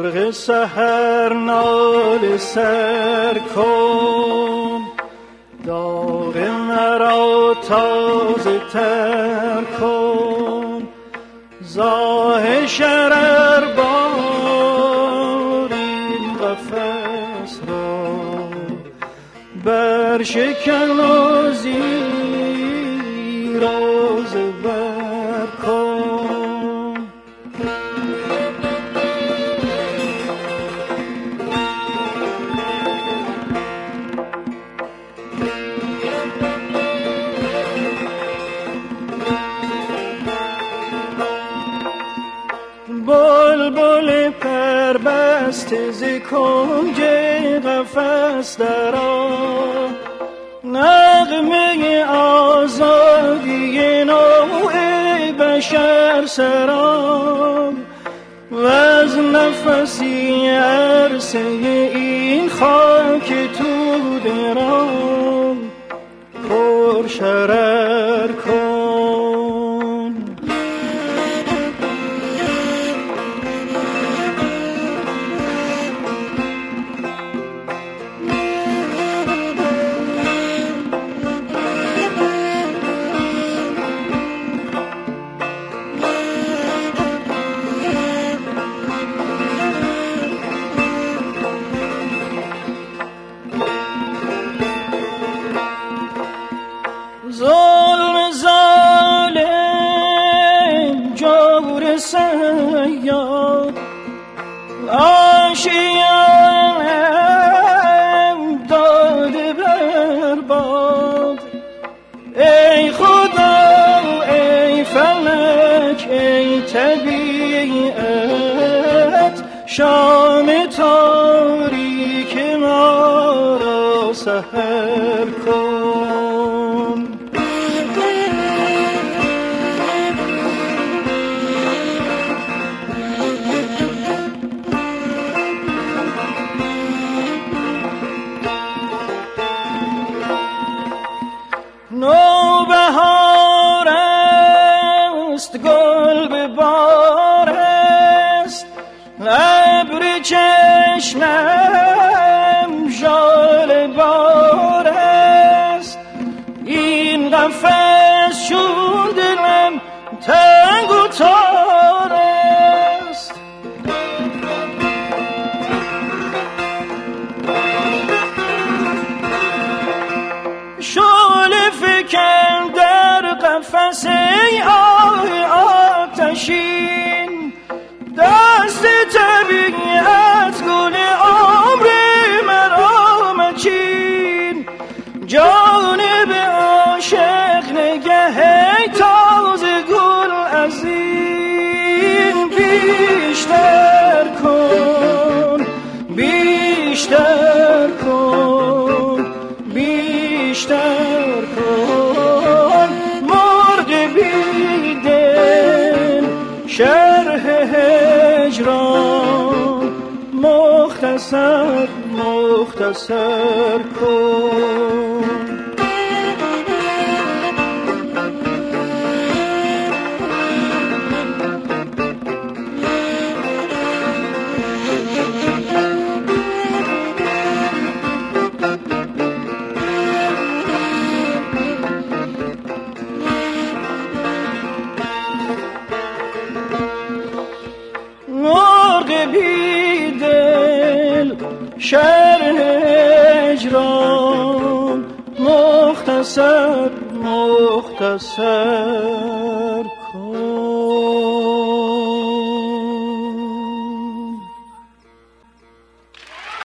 مرغ سحر ناله سر کن، داغ مرا تازه تر کن. زاه شرر بار این قفس را برشکن و زیر و زبر کن. بلبل پربسته ز کنج قفس درآ، نغمه آزادی نوع بشر سرا. وز نفسی عرصه این خاک توده را پر شرر کن. ظلم ظالم جور سیاد آشیانم داده برباد. ای خدا ای فلک ای طبیعت، شام تاریک ما را سحر کن. نوبهار است گل به بار است، ابر چشمم ژاله بار است. این قفس چون دلم تنگ و تار است. شعله فکن در قفس ای آتشین، دست طبیعت گل عمر مرا مچین. جانب عاشق نگه تازه گل از این بیشتر کن، بیشتر کن، بیشتر کن. مرغ بیدل شرح هجران مختصر مختصر کن. بیدل شرح هجران مختصر مختصر کن.